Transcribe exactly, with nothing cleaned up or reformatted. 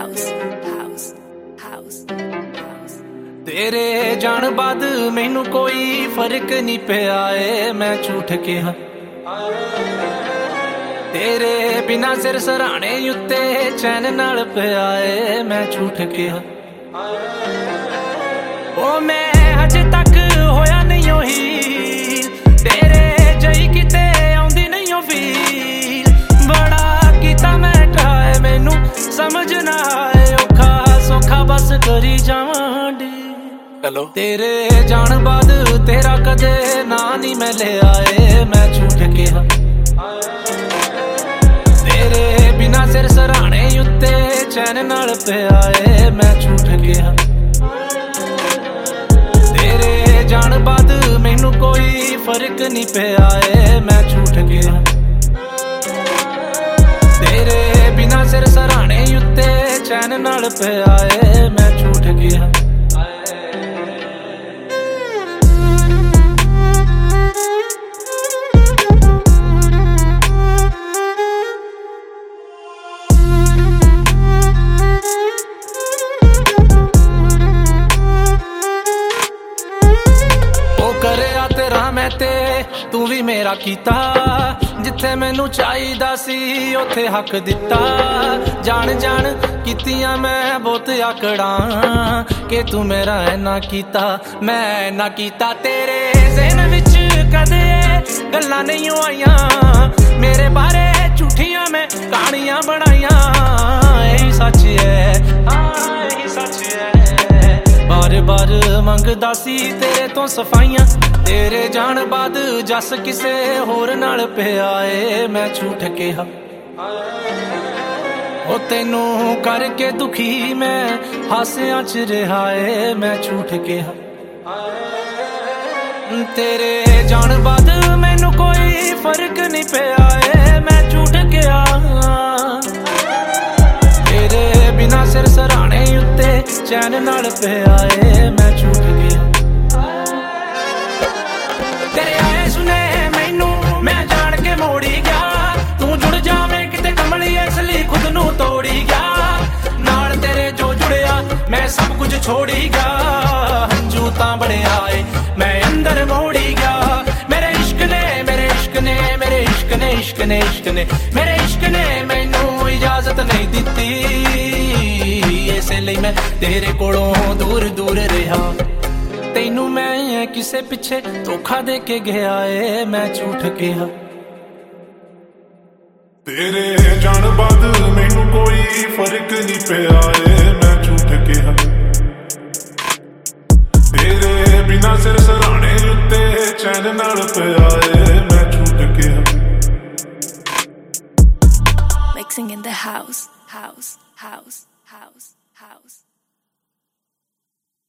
house, house, house, house. तेरे जान बाद मैनू कोई फर्क नहीं पिया ए मैं झूठ कहा तेरे बिना सिर सराणे उत्ते चैन नाल पिया ए मैं झूठ कहा ओ मैं अजे तक होया नहीं ही तेरे जई किते आउंदी नहीं हो फील बड़ा कीता मैं ट्राई मैनू समझ ना आए औखा सौखा बस करी जावां डी हेलो तेरे जान बाद तेरा कदे ना नहीं मैं ले आए मैं झूठ कहा तेरे बिना सिर सराणे उत्ते चैन नाल पिया ए मैं झूठ कहा तेरे जान बाद मैनू कोई फर्क नहीं पिया ए मैं झूठ कहा तेरे बिना सिर सराणे उत्ते चैन नाल पिया ए मैं झूठ कहा मैं ते तू भी मेरा कीता जिथे मैनू चाहिदा सी उथे हक दिता जान जान कीतियां मैं बहुत आकड़ा कि तू मेरा ऐना कीता मैं ऐना कीता तेरे ज़हन विच कदे गल्लां नहीं आईयां मेरे बारे झूठियां मैं कहानियां बनाईयां यही सच है हाँ यही सच है बार बार मंगदा सी तेरे तो सफाइयां तेरे जान बाद जस किसे होर नाल पिया ए मैं झूठ कहा ओ तेनू करके दुखी मैं हासियां च रहा ए मैं झूठ कहा तेरे जान बाद मैनू कोई फर्क नहीं पिया ए मैं झूठ कहा तेरे बिना सिर सराणे उत्ते चैन नाल पिया ए मैं झूठ कहा तेरे आए सुने मैनू मैं जान के मोड़ी गया तू जुड़ जावे किते कमली असली खुद नू तोड़ी गया नाल तेरे जो जुड़िया मैं सब कुछ छोड़ी गया हंजू तां बड़े आए मैं अंदर मोड़ी गया मेरे इश्क ने मेरे इश्क ने मेरे इश्क ने इश्क ने इश्क ने मेरे इश्क ने मैनू इजाजत नहीं दिती इसलिए मैं तेरे कोलों दूर दूर रहा तेनू मैं किसे पिछे धोखा दे के गया ए मैं झूठ कहा तेरे जान बाद मैनू कोई फर्क नहीं पिया ए मैं झूठ कहा तेरे बिना सिर सराणे उत्ते चैन नाल पिया ए मैं झूठ कहा Mixing in the house, house, house, house, house.